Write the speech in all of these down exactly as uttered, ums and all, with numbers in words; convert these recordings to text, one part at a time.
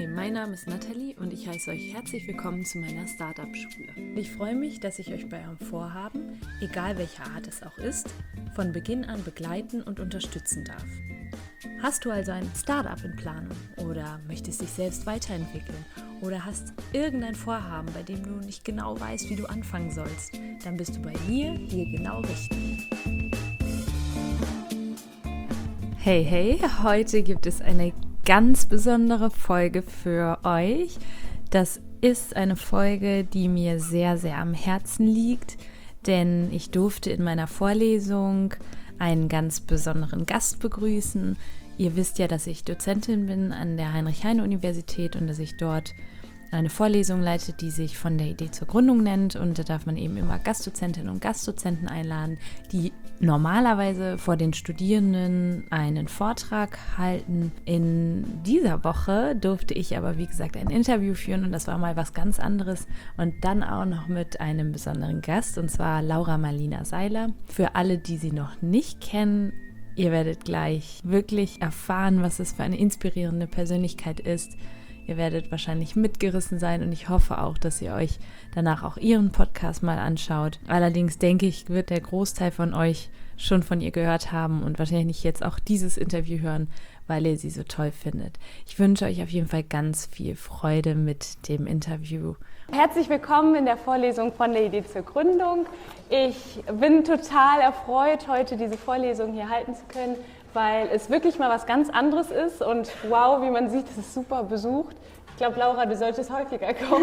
Hi, mein Name ist Nathalie und ich heiße euch herzlich willkommen zu meiner Startup-Schule. Ich freue mich, dass ich euch bei eurem Vorhaben, egal welcher Art es auch ist, von Beginn an begleiten und unterstützen darf. Hast du also ein Startup in Planung oder möchtest dich selbst weiterentwickeln oder hast irgendein Vorhaben, bei dem du nicht genau weißt, wie du anfangen sollst, dann bist du bei mir hier genau richtig. Hey, hey, heute gibt es eine ganz besondere Folge für euch. Das ist eine Folge, die mir sehr, sehr am Herzen liegt, denn ich durfte in meiner Vorlesung einen ganz besonderen Gast begrüßen. Ihr wisst ja, dass ich Dozentin bin an der Heinrich-Heine-Universität und dass ich dort eine Vorlesung leite, die sich von der Idee zur Gründung nennt, und da darf man eben immer Gastdozentinnen und Gastdozenten einladen, die normalerweise vor den Studierenden einen Vortrag halten. In dieser Woche durfte ich aber, wie gesagt, ein Interview führen und das war mal was ganz anderes und dann auch noch mit einem besonderen Gast, und zwar Laura Marlina Seiler. Für alle, die sie noch nicht kennen, ihr werdet gleich wirklich erfahren, was es für eine inspirierende Persönlichkeit ist. Ihr werdet wahrscheinlich mitgerissen sein und ich hoffe auch, dass ihr euch danach auch ihren Podcast mal anschaut. Allerdings denke ich, wird der Großteil von euch schon von ihr gehört haben und wahrscheinlich jetzt auch dieses Interview hören, weil ihr sie so toll findet. Ich wünsche euch auf jeden Fall ganz viel Freude mit dem Interview. Herzlich willkommen in der Vorlesung von der Idee zur Gründung. Ich bin total erfreut, heute diese Vorlesung hier halten zu können, weil es wirklich mal was ganz anderes ist und wow, wie man sieht, es ist super besucht. Ich glaube, Laura, du solltest häufiger kommen.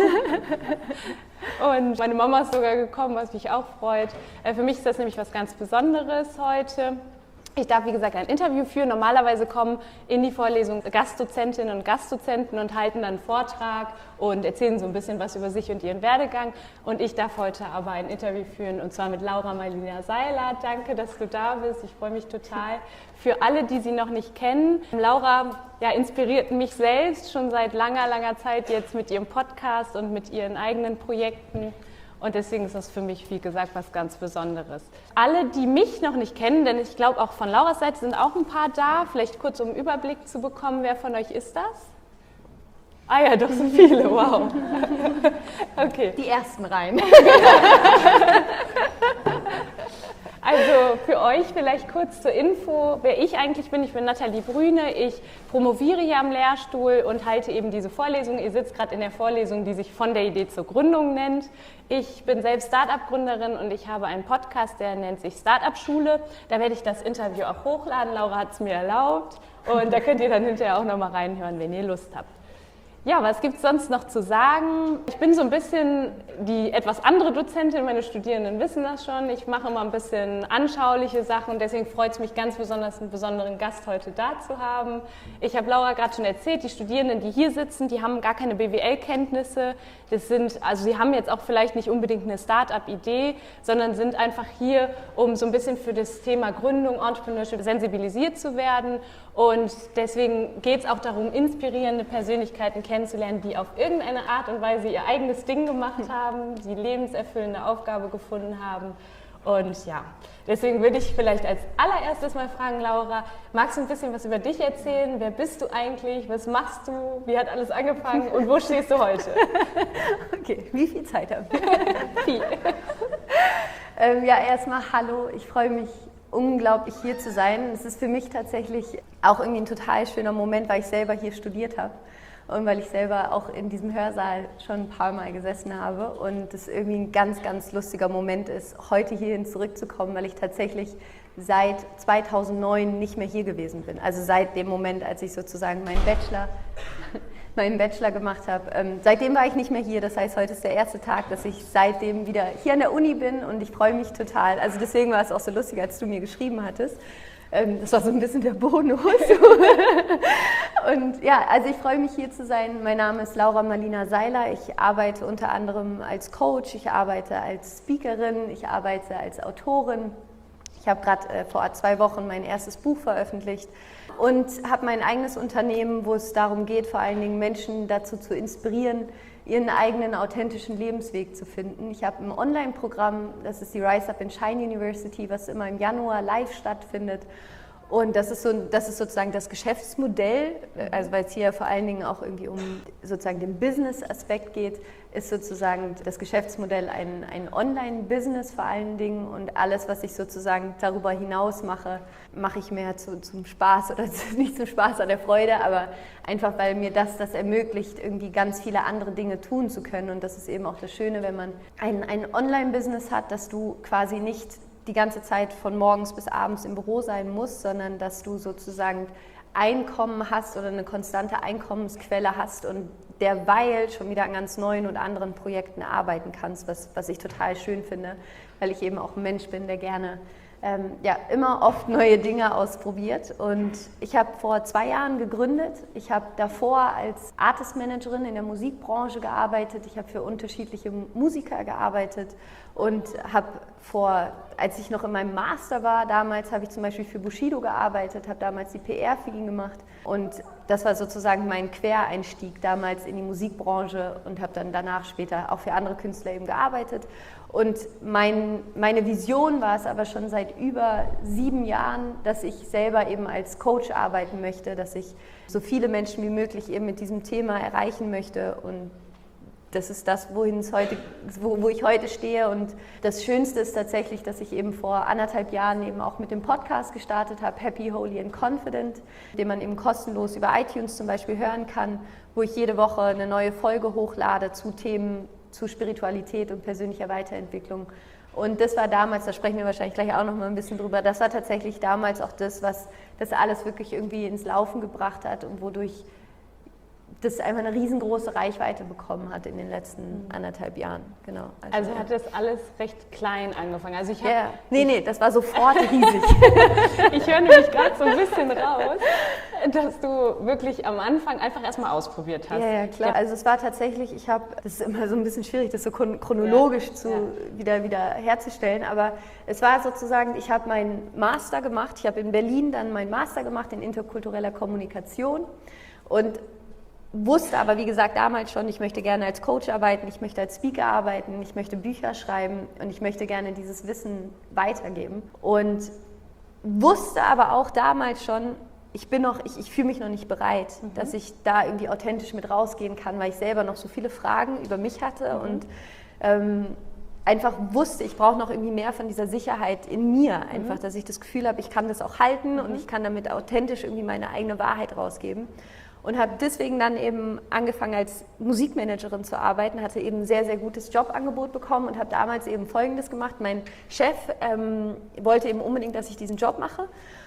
Und meine Mama ist sogar gekommen, was mich auch freut. Für mich ist das nämlich was ganz Besonderes heute. Ich darf, wie gesagt, ein Interview führen. Normalerweise kommen in die Vorlesung Gastdozentinnen und Gastdozenten und halten dann einen Vortrag und erzählen so ein bisschen was über sich und ihren Werdegang. Und ich darf heute aber ein Interview führen, und zwar mit Laura Marlina Seiler. Danke, dass du da bist. Ich freue mich total. Für alle, die sie noch nicht kennen, Laura ja, inspiriert mich selbst schon seit langer, langer Zeit jetzt mit ihrem Podcast und mit ihren eigenen Projekten. Und deswegen ist das für mich, wie gesagt, was ganz Besonderes. Alle, die mich noch nicht kennen, denn ich glaube auch von Lauras Seite sind auch ein paar da, vielleicht kurz um einen Überblick zu bekommen, wer von euch ist das? Ah ja, doch so viele, wow. Okay. Die ersten Reihen. Also für euch vielleicht kurz zur Info, wer ich eigentlich bin. Ich bin Nathalie Brüne, ich promoviere hier am Lehrstuhl und halte eben diese Vorlesung. Ihr sitzt gerade in der Vorlesung, die sich von der Idee zur Gründung nennt. Ich bin selbst Startup-Gründerin und ich habe einen Podcast, der nennt sich Startup-Schule. Da werde ich das Interview auch hochladen. Laura hat es mir erlaubt und da könnt ihr dann hinterher auch nochmal reinhören, wenn ihr Lust habt. Ja, was gibt es sonst noch zu sagen? Ich bin so ein bisschen die etwas andere Dozentin, meine Studierenden wissen das schon. Ich mache immer ein bisschen anschauliche Sachen und deswegen freut es mich ganz besonders, einen besonderen Gast heute da zu haben. Ich habe Laura gerade schon erzählt, die Studierenden, die hier sitzen, die haben gar keine B W L-Kenntnisse. Das sind, also sie haben jetzt auch vielleicht nicht unbedingt eine Start-up-Idee, sondern sind einfach hier, um so ein bisschen für das Thema Gründung, Entrepreneurship sensibilisiert zu werden. Und deswegen geht es auch darum, inspirierende Persönlichkeiten kennenzulernen, die auf irgendeine Art und Weise ihr eigenes Ding gemacht haben, die lebenserfüllende Aufgabe gefunden haben. Und ja, deswegen würde ich vielleicht als allererstes mal fragen, Laura, magst du ein bisschen was über dich erzählen? Wer bist du eigentlich? Was machst du? Wie hat alles angefangen? Und wo stehst du heute? Okay, wie viel Zeit haben wir? Viel. ähm, ja, erstmal hallo, ich freue mich unglaublich hier zu sein. Es ist für mich tatsächlich auch irgendwie ein total schöner Moment, weil ich selber hier studiert habe und weil ich selber auch in diesem Hörsaal schon ein paar Mal gesessen habe und es irgendwie ein ganz, ganz lustiger Moment ist, heute hierhin zurückzukommen, weil ich tatsächlich seit zweitausendneun nicht mehr hier gewesen bin. Also seit dem Moment, als ich sozusagen meinen Bachelor, meinen Bachelor gemacht habe. Ähm, seitdem war ich nicht mehr hier, das heißt, heute ist der erste Tag, dass ich seitdem wieder hier an der Uni bin und ich freue mich total. Also deswegen war es auch so lustig, als du mir geschrieben hattest. Ähm, das war so ein bisschen der Bonus. Und ja, also ich freue mich hier zu sein. Mein Name ist Laura Marlina Seiler. Ich arbeite unter anderem als Coach, ich arbeite als Speakerin, ich arbeite als Autorin. Ich habe gerade äh, vor zwei Wochen mein erstes Buch veröffentlicht und habe mein eigenes Unternehmen, wo es darum geht, vor allen Dingen Menschen dazu zu inspirieren, ihren eigenen authentischen Lebensweg zu finden. Ich habe ein Online-Programm, das ist die Rise Up and Shine University, was immer im Januar live stattfindet. Und das ist, so, das ist sozusagen das Geschäftsmodell, also weil es hier vor allen Dingen auch irgendwie um sozusagen den Business-Aspekt geht, ist sozusagen das Geschäftsmodell ein, ein Online-Business vor allen Dingen und alles, was ich sozusagen darüber hinaus mache, mache ich mehr zu, zum Spaß oder zu, nicht zum Spaß an der Freude, aber einfach, weil mir das das ermöglicht, irgendwie ganz viele andere Dinge tun zu können. Und das ist eben auch das Schöne, wenn man ein, ein Online-Business hat, dass du quasi nicht die ganze Zeit von morgens bis abends im Büro sein musst, sondern dass du sozusagen Einkommen hast oder eine konstante Einkommensquelle hast und derweil schon wieder an ganz neuen und anderen Projekten arbeiten kannst, was, was ich total schön finde, weil ich eben auch ein Mensch bin, der gerne ähm, ja, immer oft neue Dinge ausprobiert. Und ich habe vor zwei Jahren gegründet. Ich habe davor als Artist-Managerin in der Musikbranche gearbeitet. Ich habe für unterschiedliche Musiker gearbeitet und habe vor, als ich noch in meinem Master war, damals habe ich zum Beispiel für Bushido gearbeitet, habe damals die P R für ihn gemacht und das war sozusagen mein Quereinstieg damals in die Musikbranche und habe dann danach später auch für andere Künstler eben gearbeitet. Und mein, meine Vision war es aber schon seit über sieben Jahren, dass ich selber eben als Coach arbeiten möchte, dass ich so viele Menschen wie möglich eben mit diesem Thema erreichen möchte und das ist das, wohin es heute, wo, wo ich heute stehe. Und das Schönste ist tatsächlich, dass ich eben vor anderthalb Jahren eben auch mit dem Podcast gestartet habe, Happy, Holy and Confident, den man eben kostenlos über iTunes zum Beispiel hören kann, wo ich jede Woche eine neue Folge hochlade zu Themen, zu Spiritualität und persönlicher Weiterentwicklung. Und das war damals, da sprechen wir wahrscheinlich gleich auch noch mal ein bisschen drüber, das war tatsächlich damals auch das, was das alles wirklich irgendwie ins Laufen gebracht hat und wodurch das einfach eine riesengroße Reichweite bekommen hat in den letzten anderthalb Jahren. Genau. Also, also hat das alles recht klein angefangen. Also ich hab, ja, nee, nee, das war sofort riesig. Ich höre nämlich gerade so ein bisschen raus, dass du wirklich am Anfang einfach erstmal ausprobiert hast. Ja, ja, klar. Ja. Also es war tatsächlich, ich habe, das ist immer so ein bisschen schwierig, das so chronologisch ja. zu, ja. Wieder, wieder herzustellen, aber es war sozusagen, ich habe meinen Master gemacht, ich habe in Berlin dann meinen Master gemacht in interkultureller Kommunikation und wusste aber, wie gesagt, damals schon, ich möchte gerne als Coach arbeiten, ich möchte als Speaker arbeiten, ich möchte Bücher schreiben und ich möchte gerne dieses Wissen weitergeben. Und wusste aber auch damals schon, ich bin noch, ich, ich fühle mich noch nicht bereit, mhm. dass ich da irgendwie authentisch mit rausgehen kann, weil ich selber noch so viele Fragen über mich hatte mhm. und ähm, einfach wusste, ich brauche noch irgendwie mehr von dieser Sicherheit in mir, einfach, mhm. dass ich das Gefühl habe, ich kann das auch halten mhm. und ich kann damit authentisch irgendwie meine eigene Wahrheit rausgeben. Und habe deswegen dann eben angefangen als Musikmanagerin zu arbeiten, hatte eben ein sehr, sehr gutes Jobangebot bekommen und habe damals eben Folgendes gemacht. Mein Chef ähm, wollte eben unbedingt, dass ich diesen Job mache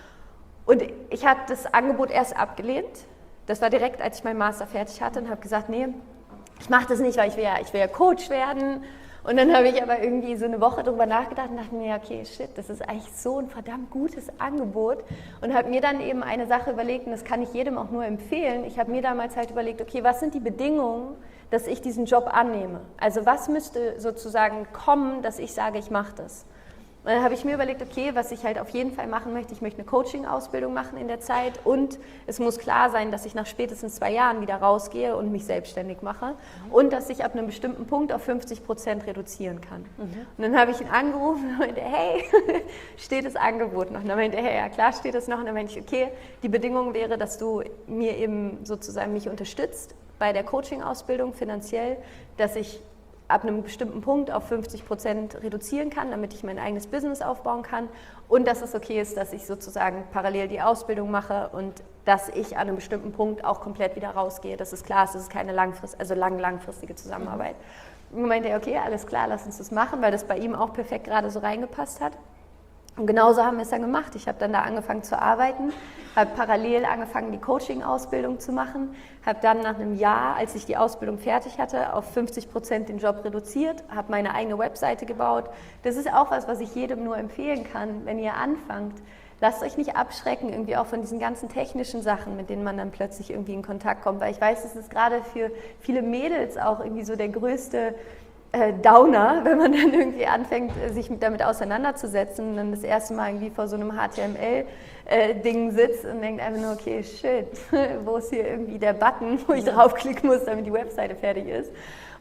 und ich habe das Angebot erst abgelehnt. Das war direkt, als ich meinen Master fertig hatte und habe gesagt, nee, ich mache das nicht, weil ich will ja, ich will ja Coach werden. Und dann habe ich aber irgendwie so eine Woche drüber nachgedacht und dachte mir, okay, shit, das ist eigentlich so ein verdammt gutes Angebot. Und habe mir dann eben eine Sache überlegt, und das kann ich jedem auch nur empfehlen. Ich habe mir damals halt überlegt, okay, was sind die Bedingungen, dass ich diesen Job annehme? Also was müsste sozusagen kommen, dass ich sage, ich mache das? Und dann habe ich mir überlegt, okay, was ich halt auf jeden Fall machen möchte, ich möchte eine Coaching-Ausbildung machen in der Zeit und es muss klar sein, dass ich nach spätestens zwei Jahren wieder rausgehe und mich selbstständig mache mhm. und dass ich ab einem bestimmten Punkt auf fünfzig Prozent reduzieren kann. Mhm. Und dann habe ich ihn angerufen und meinte, hey, steht das Angebot noch? Und dann meinte er, hey, ja klar steht das noch. Und dann meinte ich, okay, die Bedingung wäre, dass du mir eben sozusagen mich unterstützt bei der Coaching-Ausbildung finanziell, dass ich ab einem bestimmten Punkt auf fünfzig Prozent reduzieren kann, damit ich mein eigenes Business aufbauen kann und dass es okay ist, dass ich sozusagen parallel die Ausbildung mache und dass ich an einem bestimmten Punkt auch komplett wieder rausgehe. Das ist klar, es ist keine langfrist, also lang, langfristige Zusammenarbeit. Mhm. Und dann meinte er, okay, alles klar, lass uns das machen, weil das bei ihm auch perfekt gerade so reingepasst hat. Und genauso haben wir es dann gemacht. Ich habe dann da angefangen zu arbeiten, habe parallel angefangen, die Coaching-Ausbildung zu machen, habe dann nach einem Jahr, als ich die Ausbildung fertig hatte, auf fünfzig Prozent den Job reduziert, habe meine eigene Webseite gebaut. Das ist auch was, was ich jedem nur empfehlen kann, wenn ihr anfangt. Lasst euch nicht abschrecken, irgendwie auch von diesen ganzen technischen Sachen, mit denen man dann plötzlich irgendwie in Kontakt kommt, weil ich weiß, es ist gerade für viele Mädels auch irgendwie so der größte Downer, wenn man dann irgendwie anfängt, sich damit auseinanderzusetzen und dann das erste Mal irgendwie vor so einem H T M L-Ding sitzt und denkt einfach nur, okay, shit, wo ist hier irgendwie der Button, wo ich draufklicken muss, damit die Webseite fertig ist.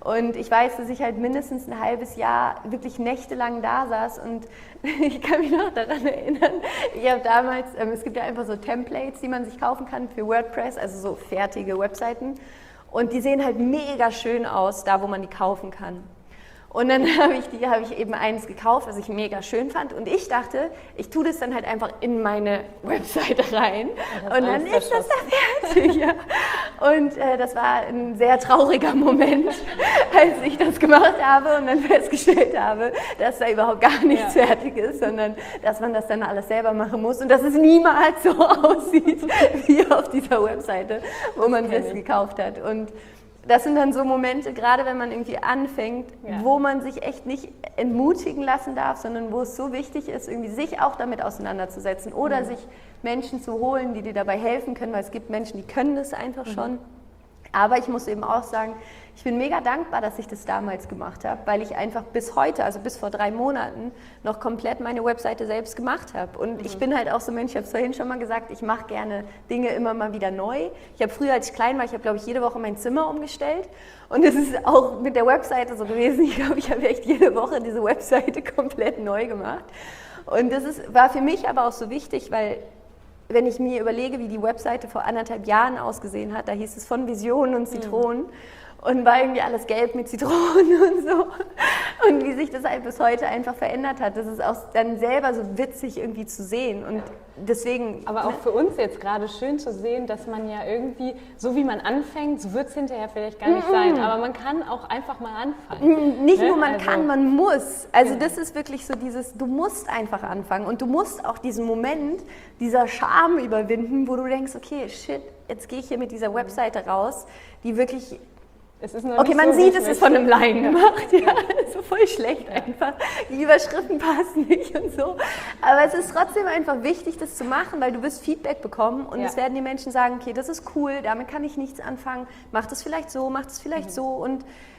Und ich weiß, dass ich halt mindestens ein halbes Jahr wirklich nächtelang da saß und ich kann mich noch daran erinnern, ich habe damals, ähm, es gibt ja einfach so Templates, die man sich kaufen kann für WordPress, also so fertige Webseiten und die sehen halt mega schön aus, da wo man die kaufen kann. Und dann habe ich, die, habe ich eben eins gekauft, was ich mega schön fand. Und ich dachte, ich tue das dann halt einfach in meine Webseite rein. Und, und dann ist das da fertig. Ja. Und äh, das war ein sehr trauriger Moment, als ich das gemacht habe und dann festgestellt habe, dass da überhaupt gar nichts ja. fertig ist, sondern dass man das dann alles selber machen muss und dass es niemals so aussieht wie auf dieser Webseite, wo man das gekauft hat. Und das sind dann so Momente, gerade wenn man irgendwie anfängt, ja. wo man sich echt nicht entmutigen lassen darf, sondern wo es so wichtig ist, irgendwie sich auch damit auseinanderzusetzen oder mhm. sich Menschen zu holen, die dir dabei helfen können, weil es gibt Menschen, die können das einfach mhm. schon. Aber ich muss eben auch sagen, ich bin mega dankbar, dass ich das damals gemacht habe, weil ich einfach bis heute, also bis vor drei Monaten, noch komplett meine Webseite selbst gemacht habe. Und mhm. ich bin halt auch so ein Mensch, ich habe es vorhin schon mal gesagt, ich mache gerne Dinge immer mal wieder neu. Ich habe früher, als ich klein war, ich habe, glaube ich, jede Woche mein Zimmer umgestellt. Und es ist auch mit der Webseite so gewesen. Ich glaube, ich habe echt jede Woche diese Webseite komplett neu gemacht. Und das ist, war für mich aber auch so wichtig, weil wenn ich mir überlege, wie die Webseite vor anderthalb Jahren ausgesehen hat, da hieß es von Visionen und Zitronen mhm. und war irgendwie alles gelb mit Zitronen und so. Und wie sich das halt bis heute einfach verändert hat, das ist auch dann selber so witzig irgendwie zu sehen. Und deswegen. Aber auch für uns jetzt gerade schön zu sehen, dass man ja irgendwie, so wie man anfängt, so wird es hinterher vielleicht gar nicht mm-mm. sein, aber man kann auch einfach mal anfangen. Nicht ne? nur man also, kann, man muss. Also ja. das ist wirklich so dieses, du musst einfach anfangen und du musst auch diesen Moment, dieser Scham überwinden, wo du denkst, okay, shit, jetzt gehe ich hier mit dieser Webseite raus, die wirklich. Es ist noch okay, nicht man so, sieht, es ist von einem Laien ja. gemacht, ja, so voll schlecht einfach. Die Überschriften passen nicht und so. Aber es ist trotzdem einfach wichtig, das zu machen, weil du wirst Feedback bekommen und ja. es werden die Menschen sagen, okay, das ist cool, damit kann ich nichts anfangen, mach das vielleicht so, mach das vielleicht mhm. so und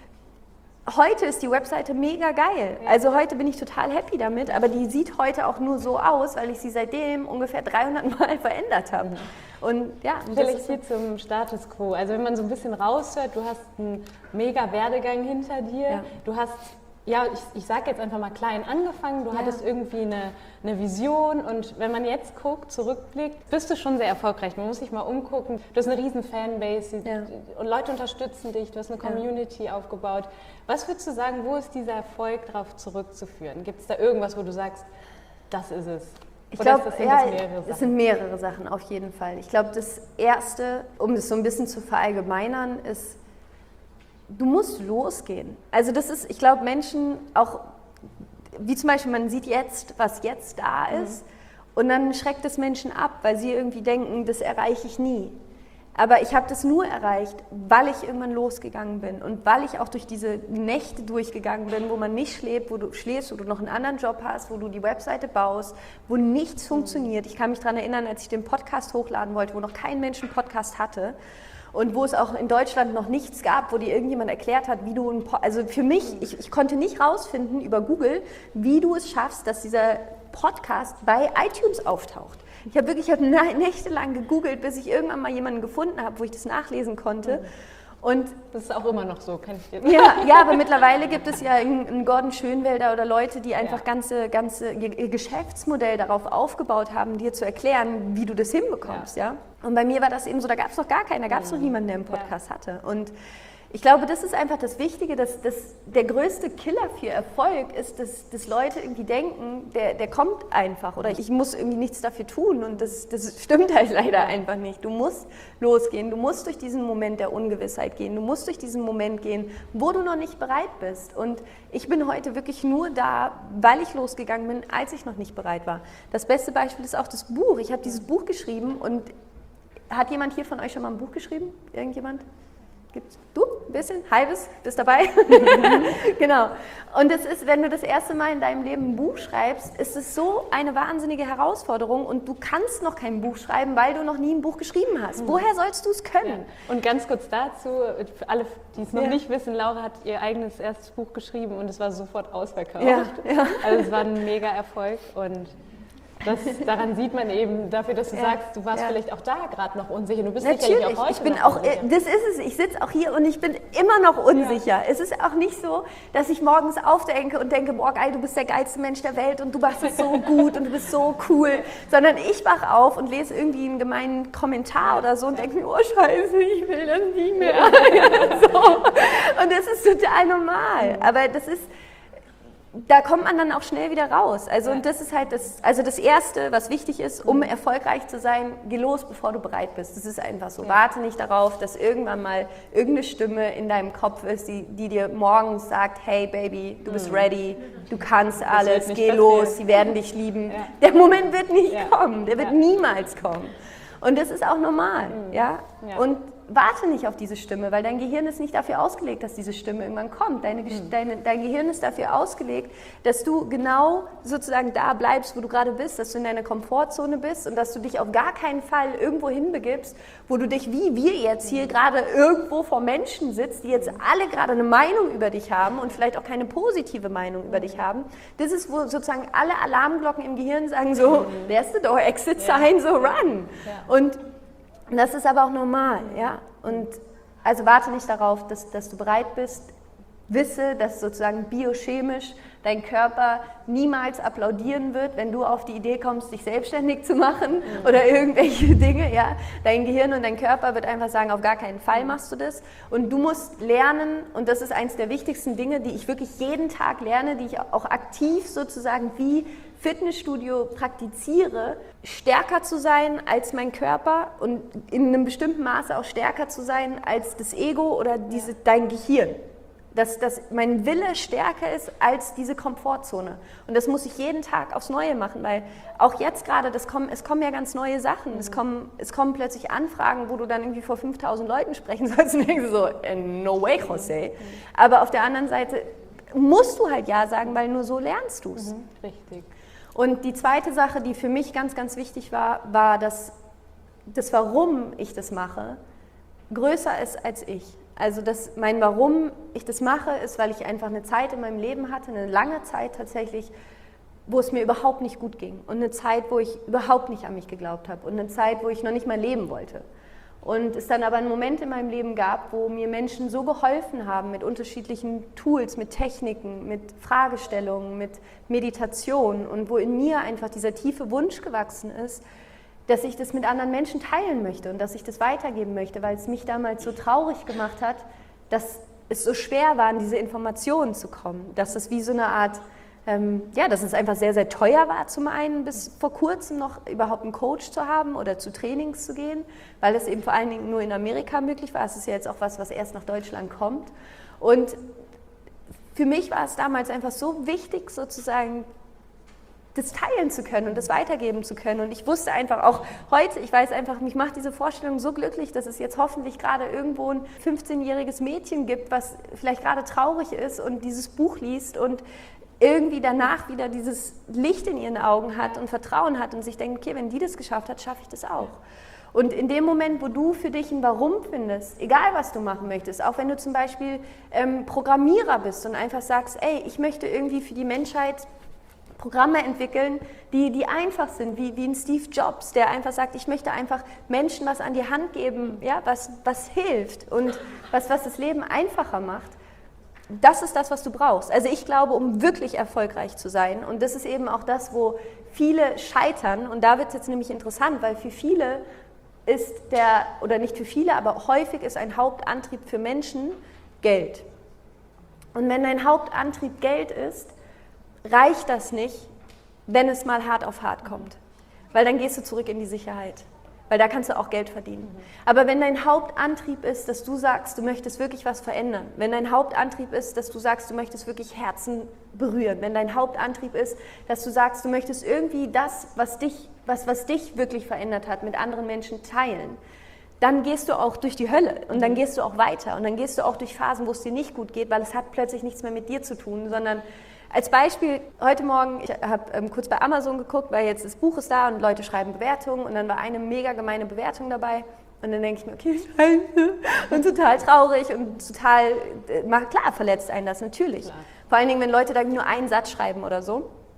heute ist die Webseite mega geil. Ja. Also heute bin ich total happy damit, aber die sieht heute auch nur so aus, weil ich sie seitdem ungefähr dreihundert Mal verändert habe. Mhm. Und ja, vielleicht hier zum Status Quo. Also wenn man so ein bisschen raushört, du hast einen mega Werdegang hinter dir. Ja. Du hast, ja, ich, ich sage jetzt einfach mal klein angefangen. Du ja. hattest irgendwie eine, eine Vision und wenn man jetzt guckt, zurückblickt, bist du schon sehr erfolgreich. Man muss sich mal umgucken. Du hast eine riesen Fanbase ja. und Leute unterstützen dich. Du hast eine Community ja. aufgebaut. Was würdest du sagen, wo ist dieser Erfolg darauf zurückzuführen? Gibt es da irgendwas, wo du sagst, das ist es? Ich glaube, ja, es sind mehrere Sachen auf jeden Fall. Ich glaube, das Erste, um das so ein bisschen zu verallgemeinern, ist, du musst losgehen. Also das ist, ich glaube, Menschen auch, wie zum Beispiel, man sieht jetzt, was jetzt da ist mhm. und dann schreckt es Menschen ab, weil sie irgendwie denken, das erreiche ich nie. Aber ich habe das nur erreicht, weil ich irgendwann losgegangen bin und weil ich auch durch diese Nächte durchgegangen bin, wo man nicht schläft, wo du schläfst, wo du noch einen anderen Job hast, wo du die Webseite baust, wo nichts funktioniert. Ich kann mich daran erinnern, als ich den Podcast hochladen wollte, wo noch kein Mensch einen Podcast hatte und wo es auch in Deutschland noch nichts gab, wo dir irgendjemand erklärt hat, wie du einen Podcast, also für mich, ich, ich konnte nicht rausfinden über Google, wie du es schaffst, dass dieser Podcast bei iTunes auftaucht. Ich habe wirklich, ich habe nächtelang gegoogelt, bis ich irgendwann mal jemanden gefunden habe, wo ich das nachlesen konnte. Und das ist auch immer noch so, kann ich dir ja, ja, aber mittlerweile gibt es ja einen Gordon Schönwelder oder Leute, die einfach ja. ganze, ganze ihr Geschäftsmodell darauf aufgebaut haben, dir zu erklären, wie du das hinbekommst. Ja. Ja? Und bei mir war das eben so, da gab es noch gar keinen, da gab es noch niemanden, der einen Podcast ja. hatte. Und ich glaube, das ist einfach das Wichtige, dass, dass der größte Killer für Erfolg ist, dass, dass Leute irgendwie denken, der, der kommt einfach oder ich muss irgendwie nichts dafür tun und das, das stimmt halt leider einfach nicht. Du musst losgehen, du musst durch diesen Moment der Ungewissheit gehen, du musst durch diesen Moment gehen, wo du noch nicht bereit bist. Und ich bin heute wirklich nur da, weil ich losgegangen bin, als ich noch nicht bereit war. Das beste Beispiel ist auch das Buch. Ich habe dieses Buch geschrieben und hat jemand hier von euch schon mal ein Buch geschrieben? Irgendjemand? Gibt's? Du? Ein bisschen? Halbes? Bist dabei? Genau. Und es ist, wenn du das erste Mal in deinem Leben ein Buch schreibst, ist es so eine wahnsinnige Herausforderung und du kannst noch kein Buch schreiben, weil du noch nie ein Buch geschrieben hast. Mhm. Woher sollst du es können? Ja. Und ganz kurz dazu, für alle, die es noch ja. nicht wissen, Laura hat ihr eigenes erstes Buch geschrieben und es war sofort ausverkauft. Ja. Ja. Also es war ein mega Erfolg und das, daran sieht man eben, dafür, dass du ja. sagst, du warst ja. vielleicht auch da gerade noch unsicher. Du bist natürlich sicherlich auch heute ich bin noch auch, unsicher. Das ist es, ich sitze auch hier und ich bin immer noch unsicher. Ja. Es ist auch nicht so, dass ich morgens aufdenke und denke, boah geil, du bist der geilste Mensch der Welt und du machst es so gut und du bist so cool, sondern ich wach auf und lese irgendwie einen gemeinen Kommentar oder so und denke mir, oh scheiße, ich will das nicht mehr. so. Und das ist total normal, aber das ist, da kommt man dann auch schnell wieder raus. Also und das ist halt das, also das Erste, was wichtig ist, um erfolgreich zu sein, geh los, bevor du bereit bist. Das ist einfach so. Ja. Warte nicht darauf, dass irgendwann mal irgendeine Stimme in deinem Kopf ist, die, die dir morgens sagt, hey Baby, du bist ready, du kannst alles, geh los, sie werden dich lieben. Ja. Der Moment wird nicht ja. kommen, der wird ja. niemals kommen. Und das ist auch normal. Mhm. Ja? Ja. Und warte nicht auf diese Stimme, weil dein Gehirn ist nicht dafür ausgelegt, dass diese Stimme irgendwann kommt. Deine, mhm. deine, dein Gehirn ist dafür ausgelegt, dass du genau sozusagen da bleibst, wo du gerade bist, dass du in deiner Komfortzone bist und dass du dich auf gar keinen Fall irgendwo hinbegibst, wo du dich, wie wir jetzt hier gerade irgendwo vor Menschen sitzt, die jetzt alle gerade eine Meinung über dich haben und vielleicht auch keine positive Meinung über dich haben. Das ist, wo sozusagen alle Alarmglocken im Gehirn sagen so, mhm. there's the door, exit sign, so run. Ja. Und das ist aber auch normal, ja. Und also warte nicht darauf, dass, dass du bereit bist. Wisse, dass sozusagen biochemisch dein Körper niemals applaudieren wird, wenn du auf die Idee kommst, dich selbstständig zu machen mhm. oder irgendwelche Dinge. Ja. Dein Gehirn und dein Körper wird einfach sagen, auf gar keinen Fall machst du das. Und du musst lernen, und das ist eines der wichtigsten Dinge, die ich wirklich jeden Tag lerne, die ich auch aktiv sozusagen wie Fitnessstudio praktiziere, stärker zu sein als mein Körper und in einem bestimmten Maße auch stärker zu sein als das Ego oder diese, dein Gehirn. Dass, dass mein Wille stärker ist als diese Komfortzone. Und das muss ich jeden Tag aufs Neue machen, weil auch jetzt gerade, das kommen, es kommen ja ganz neue Sachen. Mhm. Es, kommen, es kommen plötzlich Anfragen, wo du dann irgendwie vor fünftausend Leuten sprechen sollst und denkst so, no way, José. Mhm. Aber auf der anderen Seite musst du halt Ja sagen, weil nur so lernst du es. Mhm. Richtig. Und die zweite Sache, die für mich ganz, ganz wichtig war, war, dass das, warum ich das mache, größer ist als ich. Also das, mein Warum ich das mache, ist, weil ich einfach eine Zeit in meinem Leben hatte, eine lange Zeit tatsächlich, wo es mir überhaupt nicht gut ging. Und eine Zeit, wo ich überhaupt nicht an mich geglaubt habe. Und eine Zeit, wo ich noch nicht mal leben wollte. Und es dann aber einen Moment in meinem Leben gab, wo mir Menschen so geholfen haben mit unterschiedlichen Tools, mit Techniken, mit Fragestellungen, mit Meditation und wo in mir einfach dieser tiefe Wunsch gewachsen ist, dass ich das mit anderen Menschen teilen möchte und dass ich das weitergeben möchte, weil es mich damals so traurig gemacht hat, dass es so schwer war, an diese Informationen zu kommen, dass es wie so eine Art, ähm, ja, dass es einfach sehr, sehr teuer war zum einen, bis vor kurzem noch überhaupt einen Coach zu haben oder zu Trainings zu gehen, weil es eben vor allen Dingen nur in Amerika möglich war. Es ist ja jetzt auch was, was erst nach Deutschland kommt. Und für mich war es damals einfach so wichtig, sozusagen das teilen zu können und das weitergeben zu können. Und ich wusste einfach auch heute, ich weiß einfach, mich macht diese Vorstellung so glücklich, dass es jetzt hoffentlich gerade irgendwo ein fünfzehnjähriges Mädchen gibt, was vielleicht gerade traurig ist und dieses Buch liest und irgendwie danach wieder dieses Licht in ihren Augen hat und Vertrauen hat und sich denkt, okay, wenn die das geschafft hat, schaffe ich das auch. Und in dem Moment, wo du für dich ein Warum findest, egal was du machen möchtest, auch wenn du zum Beispiel ähm, Programmierer bist und einfach sagst, ey, ich möchte irgendwie für die Menschheit Programme entwickeln, die, die einfach sind, wie, wie ein Steve Jobs, der einfach sagt, ich möchte einfach Menschen was an die Hand geben, ja, was, was hilft und was, was das Leben einfacher macht. Das ist das, was du brauchst. Also ich glaube, um wirklich erfolgreich zu sein, und das ist eben auch das, wo viele scheitern, und da wird es jetzt nämlich interessant, weil für viele ist der, oder nicht für viele, aber häufig ist ein Hauptantrieb für Menschen Geld. Und wenn dein Hauptantrieb Geld ist, reicht das nicht, wenn es mal hart auf hart kommt. Weil dann gehst du zurück in die Sicherheit. Weil da kannst du auch Geld verdienen. Mhm. Aber wenn dein Hauptantrieb ist, dass du sagst, du möchtest wirklich was verändern, wenn dein Hauptantrieb ist, dass du sagst, du möchtest wirklich Herzen berühren, wenn dein Hauptantrieb ist, dass du sagst, du möchtest irgendwie das, was dich, was, was dich wirklich verändert hat, mit anderen Menschen teilen, dann gehst du auch durch die Hölle und dann gehst du auch weiter und dann gehst du auch durch Phasen, wo es dir nicht gut geht, weil es hat plötzlich nichts mehr mit dir zu tun, sondern als Beispiel, heute Morgen, ich habe ähm, kurz bei Amazon geguckt, weil jetzt das Buch ist da und Leute schreiben Bewertungen und dann war eine mega gemeine Bewertung dabei und dann denke ich mir, okay, scheiße und total traurig und total, äh, klar verletzt einen das natürlich. Klar. Vor allen Dingen, wenn Leute da nur einen Satz schreiben oder so.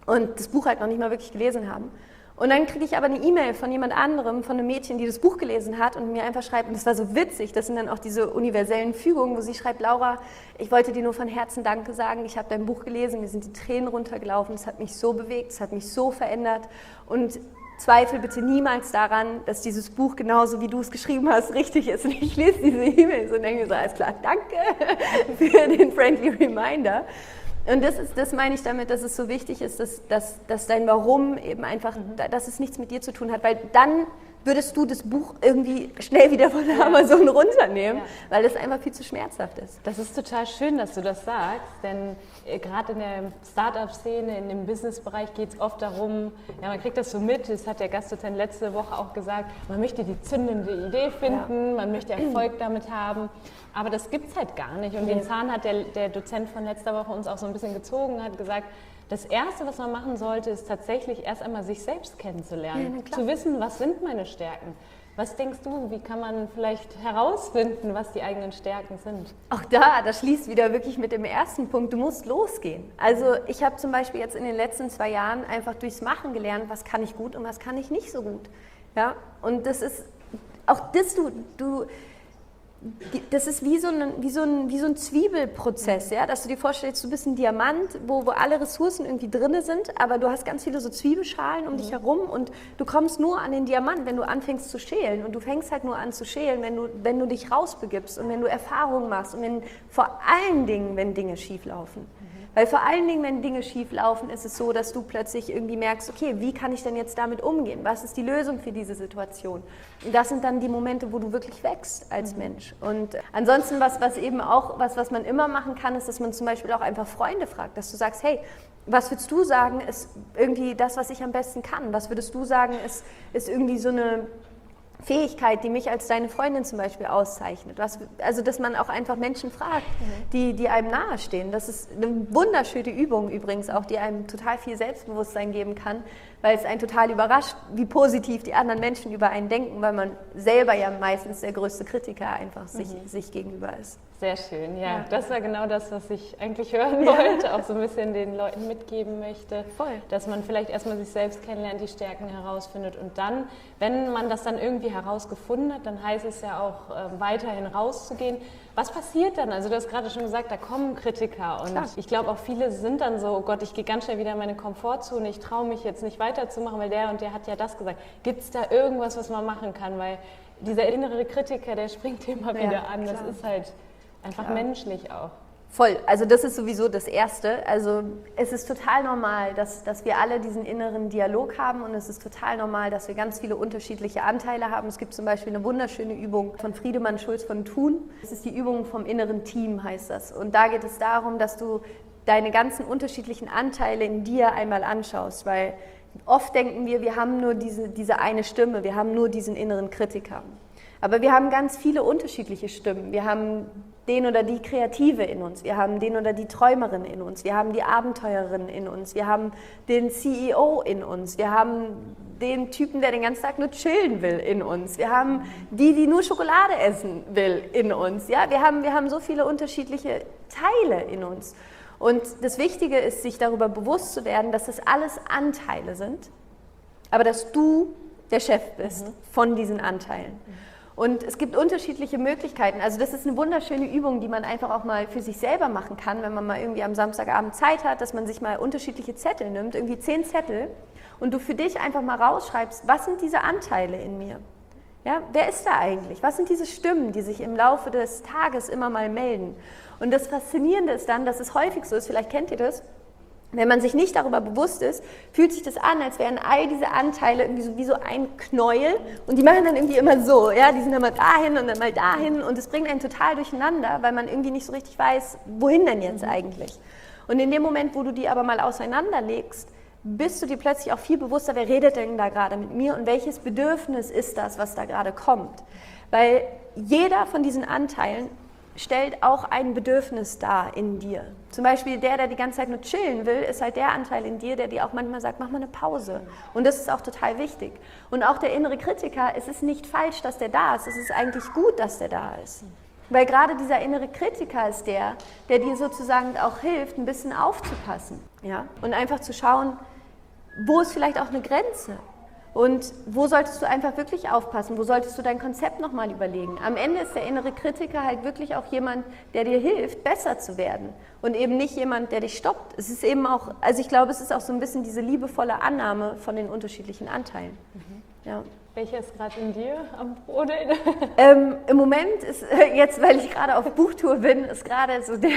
und das Buch halt noch nicht mal wirklich gelesen haben. Und dann kriege ich aber eine E-Mail von jemand anderem, von einem Mädchen, die das Buch gelesen hat und mir einfach schreibt, und das war so witzig, das sind dann auch diese universellen Fügungen, wo sie schreibt, Laura, ich wollte dir nur von Herzen Danke sagen, ich habe dein Buch gelesen, mir sind die Tränen runtergelaufen, es hat mich so bewegt, es hat mich so verändert und zweifel bitte niemals daran, dass dieses Buch genauso wie du es geschrieben hast, richtig ist. Und ich lese diese E-Mails und denke mir so, alles klar, danke für den friendly reminder. Und das ist, das meine ich damit, dass es so wichtig ist, dass, dass, dass dein Warum eben einfach, dass es nichts mit dir zu tun hat, weil dann würdest du das Buch irgendwie schnell wieder von ja. Amazon runternehmen, ja. weil das einfach viel zu schmerzhaft ist. Das ist total schön, dass du das sagst, denn äh, gerade in der Start-up-Szene, in dem Business-Bereich geht es oft darum, ja, man kriegt das so mit, das hat der Gastdozent letzte Woche auch gesagt, man möchte die zündende Idee finden, ja. man möchte Erfolg damit haben, aber das gibt es halt gar nicht. Und nee. den Zahn hat der, der Dozent von letzter Woche uns auch so ein bisschen gezogen, hat gesagt, das Erste, was man machen sollte, ist tatsächlich erst einmal sich selbst kennenzulernen, ja, zu wissen, was sind meine Stärken. Was denkst du, wie kann man vielleicht herausfinden, was die eigenen Stärken sind? Auch da, das schließt wieder wirklich mit dem ersten Punkt, du musst losgehen. Also ich habe zum Beispiel jetzt in den letzten zwei Jahren einfach durchs Machen gelernt, was kann ich gut und was kann ich nicht so gut. Ja? Und das ist, auch das, du, du das ist wie so ein, wie so ein, wie so ein Zwiebelprozess, ja? Dass du dir vorstellst, du bist ein Diamant, wo, wo alle Ressourcen irgendwie drin sind, aber du hast ganz viele so Zwiebelschalen um mhm. dich herum und du kommst nur an den Diamant, wenn du anfängst zu schälen. Und du fängst halt nur an zu schälen, wenn du, wenn du dich rausbegibst und wenn du Erfahrungen machst und wenn, vor allen Dingen, wenn Dinge schief laufen. Mhm. Weil vor allen Dingen, wenn Dinge schief laufen, ist es so, dass du plötzlich irgendwie merkst, okay, wie kann ich denn jetzt damit umgehen? Was ist die Lösung für diese Situation? Und das sind dann die Momente, wo du wirklich wächst als mhm. Mensch. Und ansonsten, was, was eben auch, was, was man immer machen kann, ist, dass man zum Beispiel auch einfach Freunde fragt, dass du sagst, hey, was würdest du sagen, ist irgendwie das, was ich am besten kann? Was würdest du sagen, ist, ist irgendwie so eine Fähigkeit, die mich als deine Freundin zum Beispiel auszeichnet. Was, also, dass man auch einfach Menschen fragt, mhm. die, die einem nahestehen. Das ist eine wunderschöne Übung übrigens auch, die einem total viel Selbstbewusstsein geben kann, weil es einen total überrascht, wie positiv die anderen Menschen über einen denken, weil man selber ja meistens der größte Kritiker einfach sich, mhm. sich gegenüber ist. Sehr schön, ja. ja. Das war genau das, was ich eigentlich hören wollte, auch so ein bisschen den Leuten mitgeben möchte. Voll. Dass man vielleicht erstmal sich selbst kennenlernt, die Stärken herausfindet und dann, wenn man das dann irgendwie herausgefunden hat, dann heißt es ja auch, äh, weiterhin rauszugehen. Was passiert dann? Also du hast gerade schon gesagt, da kommen Kritiker und Klar. ich glaube auch viele sind dann so, oh Gott, ich gehe ganz schnell wieder in meine Komfortzone, ich traue mich jetzt nicht weiterzumachen, weil der und der hat ja das gesagt. Gibt es da irgendwas, was man machen kann? Weil dieser innere Kritiker, der springt immer wieder ja, an, das klar. ist halt einfach klar. menschlich auch. Voll, also das ist sowieso das Erste. Also es ist total normal, dass, dass wir alle diesen inneren Dialog haben und es ist total normal, dass wir ganz viele unterschiedliche Anteile haben. Es gibt zum Beispiel eine wunderschöne Übung von Friedemann Schulz von Thun. Das ist die Übung vom inneren Team, heißt das. Und da geht es darum, dass du deine ganzen unterschiedlichen Anteile in dir einmal anschaust, weil oft denken wir, wir haben nur diese, diese eine Stimme, wir haben nur diesen inneren Kritiker. Aber wir haben ganz viele unterschiedliche Stimmen. Wir haben den oder die Kreative in uns, wir haben den oder die Träumerin in uns, wir haben die Abenteurerin in uns, wir haben den C E O in uns, wir haben den Typen, der den ganzen Tag nur chillen will in uns, wir haben die, die nur Schokolade essen will in uns. Ja, wir haben, wir haben so viele unterschiedliche Teile in uns. Und das Wichtige ist, sich darüber bewusst zu werden, dass das alles Anteile sind, aber dass du der Chef bist mhm. von diesen Anteilen. Und es gibt unterschiedliche Möglichkeiten. Also das ist eine wunderschöne Übung, die man einfach auch mal für sich selber machen kann, wenn man mal irgendwie am Samstagabend Zeit hat, dass man sich mal unterschiedliche Zettel nimmt, irgendwie zehn Zettel, und du für dich einfach mal rausschreibst, was sind diese Anteile in mir? Ja, wer ist da eigentlich? Was sind diese Stimmen, die sich im Laufe des Tages immer mal melden? Und das Faszinierende ist dann, dass es häufig so ist, vielleicht kennt ihr das, wenn man sich nicht darüber bewusst ist, fühlt sich das an, als wären all diese Anteile irgendwie so wie so ein Knäuel und die machen dann irgendwie immer so, ja, die sind dann mal dahin und dann mal dahin und es bringt einen total durcheinander, weil man irgendwie nicht so richtig weiß, wohin denn jetzt eigentlich. Und in dem Moment, wo du die aber mal auseinanderlegst, bist du dir plötzlich auch viel bewusster, wer redet denn da gerade mit mir und welches Bedürfnis ist das, was da gerade kommt. Weil jeder von diesen Anteilen stellt auch ein Bedürfnis dar in dir. Zum Beispiel der, der die ganze Zeit nur chillen will, ist halt der Anteil in dir, der dir auch manchmal sagt, mach mal eine Pause. Und das ist auch total wichtig. Und auch der innere Kritiker, es ist nicht falsch, dass der da ist. Es ist eigentlich gut, dass der da ist. Weil gerade dieser innere Kritiker ist der, der dir sozusagen auch hilft, ein bisschen aufzupassen. Ja? Und einfach zu schauen, wo ist vielleicht auch eine Grenze? Und wo solltest du einfach wirklich aufpassen? Wo solltest du dein Konzept nochmal überlegen? Am Ende ist der innere Kritiker halt wirklich auch jemand, der dir hilft, besser zu werden. Und eben nicht jemand, der dich stoppt. Es ist eben auch, also ich glaube, es ist auch so ein bisschen diese liebevolle Annahme von den unterschiedlichen Anteilen. Mhm. Ja. Welcher ist gerade in dir am Brodeln? Ähm, Im Moment ist, jetzt weil ich gerade auf Buchtour bin, ist gerade so der,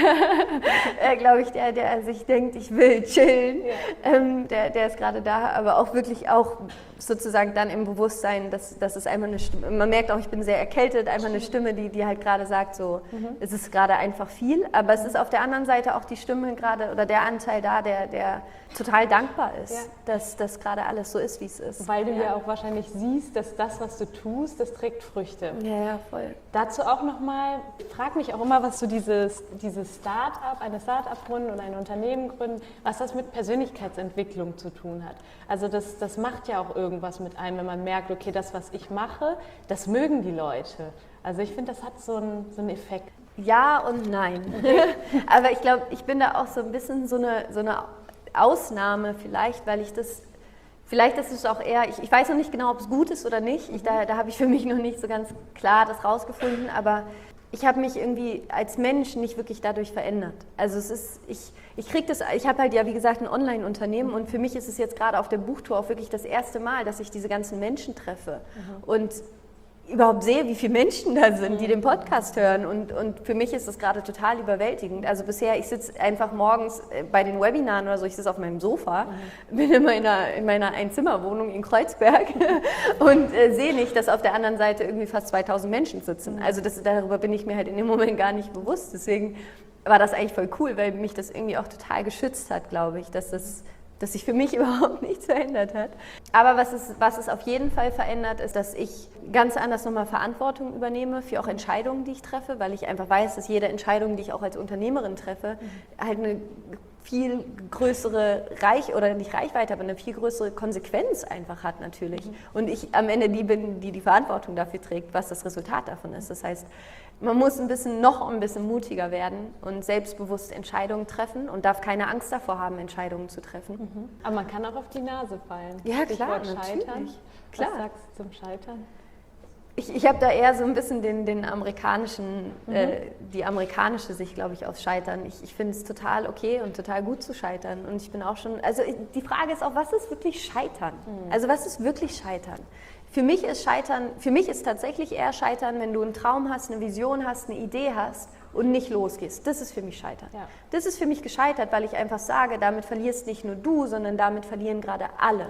äh, glaube ich, der, der sich denkt, ich will chillen, ja. ähm, der, der ist gerade da, aber auch wirklich auch sozusagen dann im Bewusstsein, dass, dass es einfach eine Stimme, man merkt auch, ich bin sehr erkältet, einfach eine Stimme, die, die halt gerade sagt, so, mhm. es ist gerade einfach viel, aber es ist auf der anderen Seite auch die Stimme gerade oder der Anteil da, der, der total dankbar ist, ja. dass das gerade alles so ist, wie es ist. Weil du ja. ja auch wahrscheinlich siehst, dass das, was du tust, das trägt Früchte. Ja, ja, voll. Dazu auch nochmal, ich frage mich auch immer, was so dieses, dieses Start-up, eine Start-up gründen oder ein Unternehmen gründen, was das mit Persönlichkeitsentwicklung zu tun hat. Also das, das macht ja auch irgendwas mit einem, wenn man merkt, okay, das, was ich mache, das mögen die Leute. Also ich finde, das hat so einen, so einen Effekt. Ja und nein. Aber ich glaube, ich bin da auch so ein bisschen so eine, so eine Ausnahme vielleicht, weil ich das, vielleicht ist es auch eher, ich, ich weiß noch nicht genau, ob es gut ist oder nicht, ich, da, da habe ich für mich noch nicht so ganz klar das rausgefunden, aber ich habe mich irgendwie als Mensch nicht wirklich dadurch verändert. Also es ist, ich, ich kriege das, ich habe halt ja wie gesagt ein Online-Unternehmen und für mich ist es jetzt gerade auf der Buchtour auch wirklich das erste Mal, dass ich diese ganzen Menschen treffe mhm. und überhaupt sehe, wie viele Menschen da sind, die den Podcast hören und, und für mich ist das gerade total überwältigend. Also bisher, ich sitze einfach morgens bei den Webinaren oder so, ich sitze auf meinem Sofa, mhm. bin in meiner, in meiner Einzimmerwohnung in Kreuzberg und äh, sehe nicht, dass auf der anderen Seite irgendwie fast zweitausend Menschen sitzen. Mhm. Also das, darüber bin ich mir halt in dem Moment gar nicht bewusst. Deswegen war das eigentlich voll cool, weil mich das irgendwie auch total geschützt hat, glaube ich, dass das dass sich für mich überhaupt nichts verändert hat. Aber was es, was es auf jeden Fall verändert, ist, dass ich ganz anders nochmal Verantwortung übernehme für auch Entscheidungen, die ich treffe, weil ich einfach weiß, dass jede Entscheidung, die ich auch als Unternehmerin treffe, mhm. halt eine viel größere Reich oder nicht Reichweite, aber eine viel größere Konsequenz einfach hat natürlich. Mhm. Und ich am Ende die bin, die die Verantwortung dafür trägt, was das Resultat davon ist. Das heißt, man muss ein bisschen noch ein bisschen mutiger werden und selbstbewusst Entscheidungen treffen und darf keine Angst davor haben, Entscheidungen zu treffen. Mhm. Aber man kann auch auf die Nase fallen. Ja, klar, natürlich. Scheitern. Klar. Was sagst du zum Scheitern? Ich, ich habe da eher so ein bisschen den, den amerikanischen, mhm. äh, die amerikanische Sicht, glaube ich, aufs Scheitern. Ich, ich finde es total okay und total gut zu scheitern. Und ich bin auch schon, also die Frage ist auch, was ist wirklich Scheitern? Mhm. Also was ist wirklich Scheitern? Für mich ist Scheitern, für mich ist tatsächlich eher Scheitern, wenn du einen Traum hast, eine Vision hast, eine Idee hast und nicht losgehst. Das ist für mich Scheitern. Ja. Das ist für mich gescheitert, weil ich einfach sage, damit verlierst nicht nur du, sondern damit verlieren gerade alle.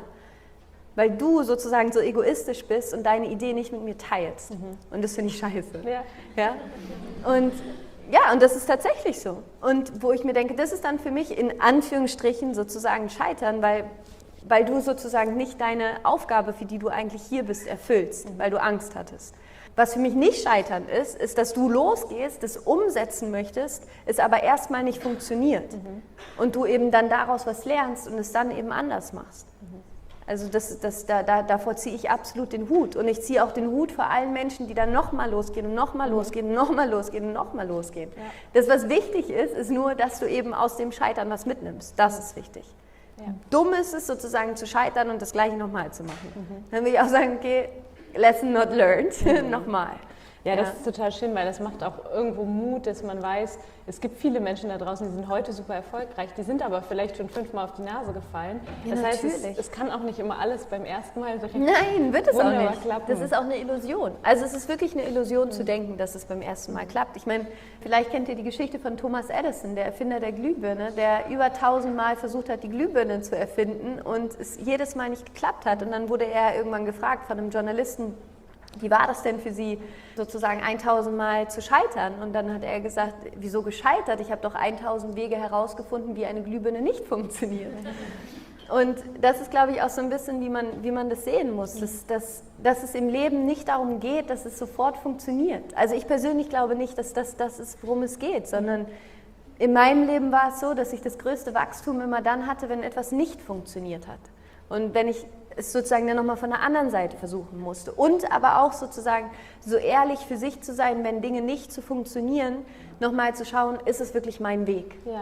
Weil du sozusagen so egoistisch bist und deine Idee nicht mit mir teilst. Mhm. Und das finde ich scheiße. Ja. Ja? Und ja, und das ist tatsächlich so. Und wo ich mir denke, das ist dann für mich in Anführungsstrichen sozusagen Scheitern, weil weil du sozusagen nicht deine Aufgabe, für die du eigentlich hier bist, erfüllst, mhm. weil du Angst hattest. Was für mich nicht Scheitern ist, ist, dass du losgehst, das umsetzen möchtest, es aber erstmal nicht funktioniert mhm. und du eben dann daraus was lernst und es dann eben anders machst. Mhm. Also das, das, da, da, davor ziehe ich absolut den Hut und ich ziehe auch den Hut vor allen Menschen, die dann nochmal losgehen und nochmal mhm. losgehen und nochmal losgehen und nochmal losgehen. Ja. Das, was wichtig ist, ist nur, dass du eben aus dem Scheitern was mitnimmst. Das ist wichtig. Ja. Dumm ist es sozusagen zu scheitern und das Gleiche nochmal zu machen. Mhm. Dann will ich auch sagen, okay, lesson not learned, mhm. nochmal. Ja, das ja. ist total schön, weil das macht auch irgendwo Mut, dass man weiß, es gibt viele Menschen da draußen, die sind heute super erfolgreich, die sind aber vielleicht schon fünfmal auf die Nase gefallen. Ja, das heißt, es, es kann auch nicht immer alles beim ersten Mal direkt Nein, wird es auch nicht. Klappen. Das ist auch eine Illusion. Also es ist wirklich eine Illusion mhm. zu denken, dass es beim ersten Mal klappt. Ich meine, vielleicht kennt ihr die Geschichte von Thomas Edison, der Erfinder der Glühbirne, der über tausendmal versucht hat, die Glühbirne zu erfinden und es jedes Mal nicht geklappt hat. Und dann wurde er irgendwann gefragt von einem Journalisten, wie war das denn für Sie, sozusagen tausend Mal zu scheitern? Und dann hat er gesagt, wieso gescheitert? Ich habe doch tausend Wege herausgefunden, wie eine Glühbirne nicht funktioniert. Und das ist, glaube ich, auch so ein bisschen, wie man, wie man das sehen muss, dass, dass, dass es im Leben nicht darum geht, dass es sofort funktioniert. Also ich persönlich glaube nicht, dass das das ist, worum es geht, sondern in meinem Leben war es so, dass ich das größte Wachstum immer dann hatte, wenn etwas nicht funktioniert hat. Und wenn ich es sozusagen dann nochmal von der anderen Seite versuchen musste. Und aber auch sozusagen so ehrlich für sich zu sein, wenn Dinge nicht zu funktionieren, nochmal zu schauen, ist es wirklich mein Weg? Ja.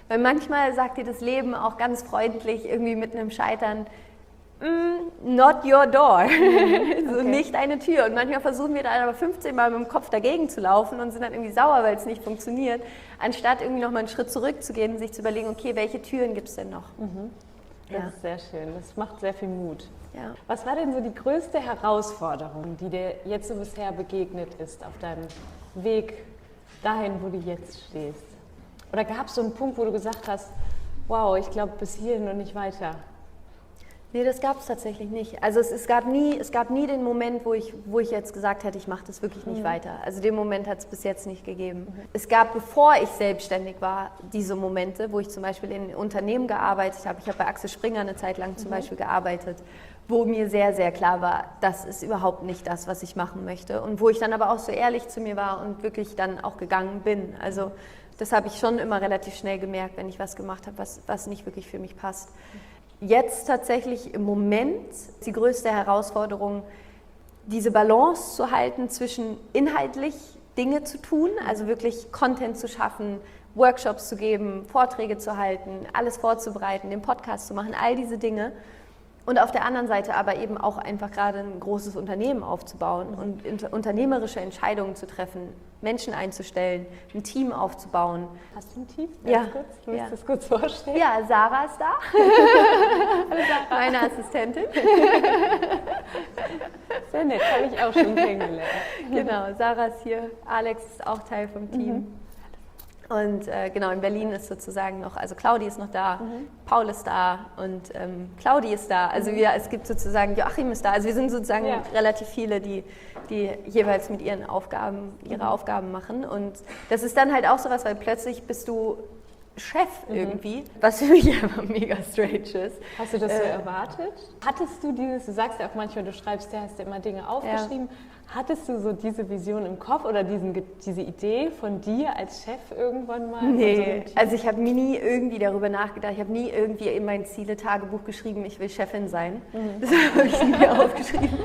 Weil manchmal sagt dir das Leben auch ganz freundlich irgendwie mit einem Scheitern, mm, not your door, mhm, so okay. Nicht eine Tür. Und manchmal versuchen wir dann aber fünfzehn Mal mit dem Kopf dagegen zu laufen und sind dann irgendwie sauer, weil es nicht funktioniert, anstatt irgendwie nochmal einen Schritt zurückzugehen und sich zu überlegen, okay, welche Türen gibt es denn noch? Mhm. Das ja. ist sehr schön, das macht sehr viel Mut. Ja. Was war denn so die größte Herausforderung, die dir jetzt so bisher begegnet ist auf deinem Weg dahin, wo du jetzt stehst? Oder gab es so einen Punkt, wo du gesagt hast, wow, ich glaube bis hierhin und nicht weiter? Nee, das gab es tatsächlich nicht. Also es, es, gab nie, es gab nie den Moment, wo ich, wo ich jetzt gesagt hätte, ich mache das wirklich nicht mhm. weiter. Also den Moment hat es bis jetzt nicht gegeben. Mhm. Es gab, bevor ich selbstständig war, diese Momente, wo ich zum Beispiel in Unternehmen gearbeitet habe. Ich habe bei Axel Springer eine Zeit lang zum mhm. Beispiel gearbeitet, wo mir sehr, sehr klar war, das ist überhaupt nicht das, was ich machen möchte. Und wo ich dann aber auch so ehrlich zu mir war und wirklich dann auch gegangen bin. Also das habe ich schon immer relativ schnell gemerkt, wenn ich was gemacht habe, was, was nicht wirklich für mich passt. Jetzt tatsächlich im Moment die größte Herausforderung, diese Balance zu halten zwischen inhaltlich Dinge zu tun, also wirklich Content zu schaffen, Workshops zu geben, Vorträge zu halten, alles vorzubereiten, den Podcast zu machen, all diese Dinge. Und auf der anderen Seite aber eben auch einfach gerade ein großes Unternehmen aufzubauen und unternehmerische Entscheidungen zu treffen, Menschen einzustellen, ein Team aufzubauen. Hast du ein Team? Ja. Ganz kurz? Du musst ja. das kurz vorstellen. Ja, Sarah ist da. Hallo Sarah. Meine Assistentin. Sehr nett, habe ich auch schon kennengelernt. Genau, Sarah ist hier, Alex ist auch Teil vom Team. Mhm. Und äh, genau, in Berlin ist sozusagen noch, also Claudi ist noch da, mhm. Paul ist da und ähm, Claudi ist da. Also wir, es gibt sozusagen, Joachim ist da. Also wir sind sozusagen ja. relativ viele, die, die jeweils mit ihren Aufgaben, ihre mhm. Aufgaben machen. Und das ist dann halt auch sowas, weil plötzlich bist du Chef irgendwie, mhm. was für mich einfach mega strange ist. Hast du das äh, so erwartet? Hattest du dieses, du sagst ja auch manchmal, du schreibst ja, hast du immer Dinge aufgeschrieben. Ja. Hattest du so diese Vision im Kopf oder diesen, diese Idee von dir als Chef irgendwann mal? Nee, so also ich habe nie irgendwie darüber nachgedacht. Ich habe nie irgendwie in mein Ziele-Tagebuch geschrieben, ich will Chefin sein. Mhm. Das habe ich nie aufgeschrieben.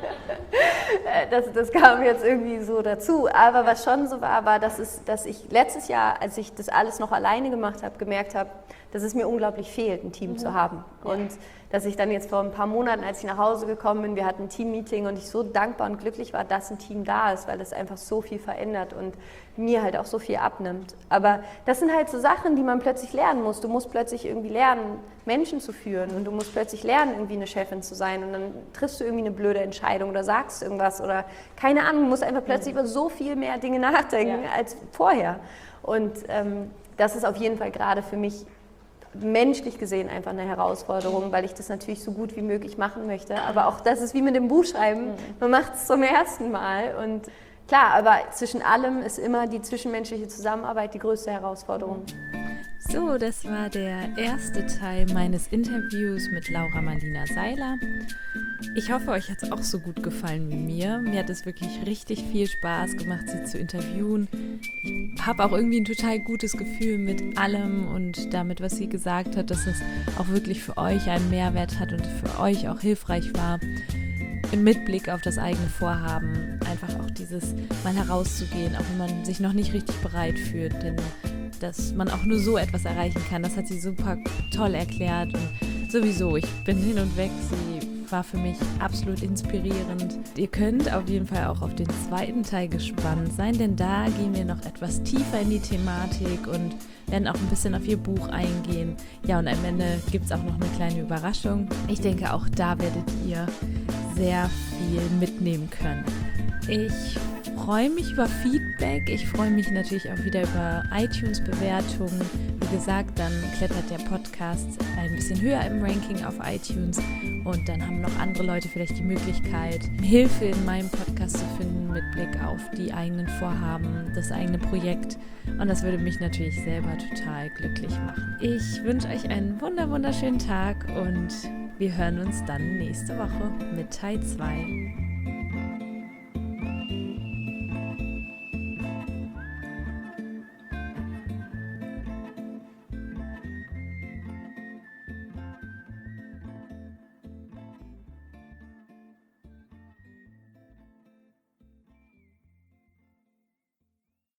Das, das kam jetzt irgendwie so dazu. Aber was schon so war, war, dass, es, dass ich letztes Jahr, als ich das alles noch alleine gemacht habe, gemerkt habe, dass es mir unglaublich fehlt, ein Team mhm. zu haben. Und dass ich dann jetzt vor ein paar Monaten, als ich nach Hause gekommen bin, wir hatten ein Team-Meeting und ich so dankbar und glücklich war, dass ein Team da ist, weil es einfach so viel verändert und mir halt auch so viel abnimmt. Aber das sind halt so Sachen, die man plötzlich lernen muss. Du musst plötzlich irgendwie lernen, Menschen zu führen und du musst plötzlich lernen, irgendwie eine Chefin zu sein und dann triffst du irgendwie eine blöde Entscheidung oder sagst irgendwas oder keine Ahnung, du musst einfach plötzlich mhm. über so viel mehr Dinge nachdenken ja. als vorher. Und ähm, das ist auf jeden Fall gerade für mich menschlich gesehen einfach eine Herausforderung, weil ich das natürlich so gut wie möglich machen möchte. Aber auch das ist wie mit dem Buchschreiben, man macht es zum ersten Mal. Und klar, aber zwischen allem ist immer die zwischenmenschliche Zusammenarbeit die größte Herausforderung. So, das war der erste Teil meines Interviews mit Laura Marlina Seiler. Ich hoffe, euch hat es auch so gut gefallen wie mir. Mir hat es wirklich richtig viel Spaß gemacht, sie zu interviewen. Ich habe auch irgendwie ein total gutes Gefühl mit allem und damit, was sie gesagt hat, dass es auch wirklich für euch einen Mehrwert hat und für euch auch hilfreich war. Mit Blick auf das eigene Vorhaben, einfach auch dieses mal herauszugehen, auch wenn man sich noch nicht richtig bereit fühlt, denn dass man auch nur so etwas erreichen kann, das hat sie super toll erklärt und sowieso, ich bin hin und weg, sie war für mich absolut inspirierend. Ihr könnt auf jeden Fall auch auf den zweiten Teil gespannt sein, denn da gehen wir noch etwas tiefer in die Thematik und werden auch ein bisschen auf ihr Buch eingehen. Ja, und am Ende gibt es auch noch eine kleine Überraschung. Ich denke, auch da werdet ihr sehr viel mitnehmen können. Ich freue mich über Feedback. Ich freue mich natürlich auch wieder über iTunes-Bewertungen. Wie gesagt, dann klettert der Podcast ein bisschen höher im Ranking auf iTunes und dann haben noch andere Leute vielleicht die Möglichkeit, Hilfe in meinem Podcast zu finden mit Blick auf die eigenen Vorhaben, das eigene Projekt. Und das würde mich natürlich selber total glücklich machen. Ich wünsche euch einen wunder wunderschönen Tag und wir hören uns dann nächste Woche mit Teil zwei.